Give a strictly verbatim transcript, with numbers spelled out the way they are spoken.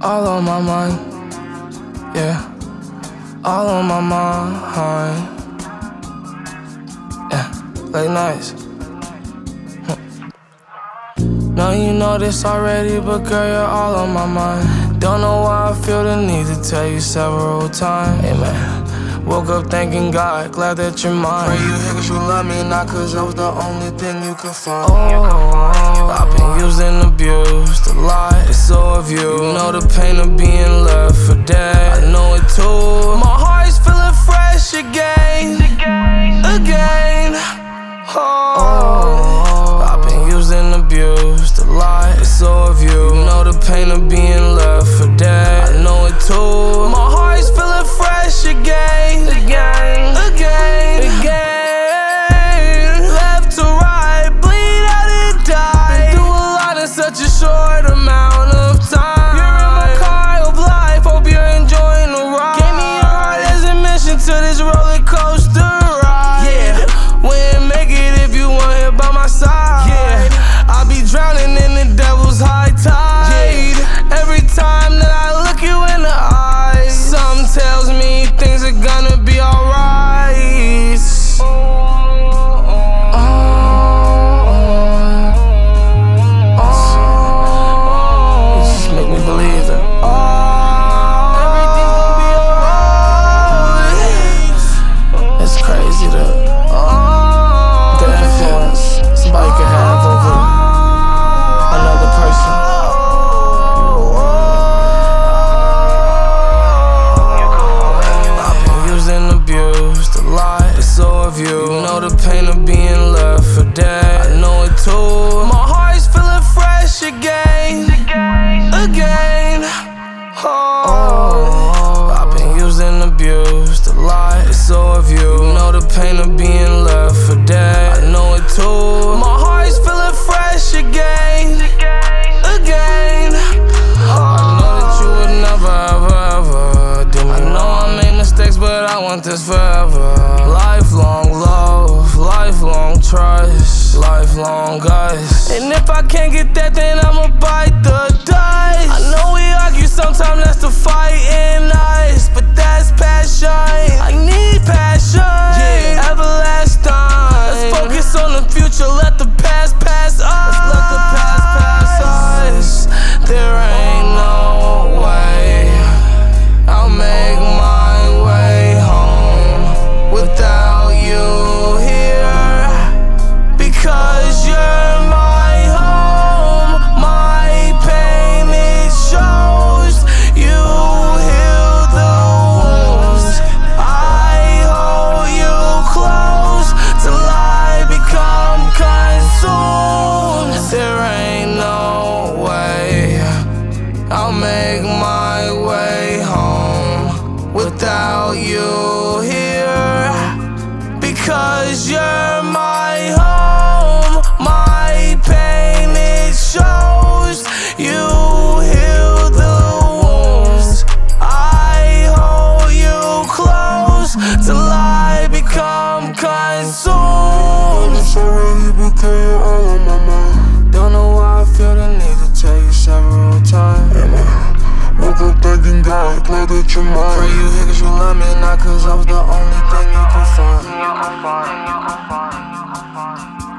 all on my mind, yeah, all on my mind, yeah, late nights. Know you know this already, but girl, you're all on my mind. Don't know why I feel the need to tell you several times. Hey man, woke up thanking God, glad that you're mine. Pray you here cause you love me, not cause I was the only thing you could find. Oh, I've been used and abused a lot, it's so have you. You know the pain of being left for dead, I know it too. My heart's feeling fresh again, again. Oh, I've been used and abused a lot, it's so have you. You know the pain of being left for dead, I know it too. My heart's feeling fresh again, again, again, again. Left to right, bleed out and die. Been through a lot in such a short amount of time. You're in my car of life, hope you're enjoying the ride. Gave me your heart as admission to this roller coaster ride. Yeah, we ain't make it if you weren't here by my side. Yeah, I'll be drowning in the devil's high tide. Yeah. Every time that I look you in the eyes, something tells me things are gonna be alright. Oh, oh, oh, you just make me believe that oh, everything's gonna be alright. It's crazy that oh, the influence somebody can have over another person. You. you know the pain of being left for dead, I know it too. My heart's feeling fresh again, again. Oh, I've been used and abused a lot, so have you. You know the pain of being left for dead, I know it too. My heart's feeling fresh again, again. I know that you would never, ever, ever do me. I know I made mistakes, but I want this forever. Lifelong love, lifelong trust, lifelong us. And if I can't get that, then I'ma bite the dust. I know we argue sometimes, that's the fight in us, but that's passion. I need passion, yeah, everlasting. Let's focus on the future, let the past pass us. Let's let the past pass us. There ain't no way I'll make my way home without you here, because you're my home. My pain, it shows. You heal the wounds. I hold you close till I become consumed. There ain't no way I'll make my way home without you here, because you're my home. My pain, it shows. You heal the wounds. I hold you close till I become consumed. It's already because you're all on my mind. Don't know why I feel the need to tell you several times. Woke up thanking God, glad that you're mine. Pray you here cause you love me, not cause I was the only thing you could find.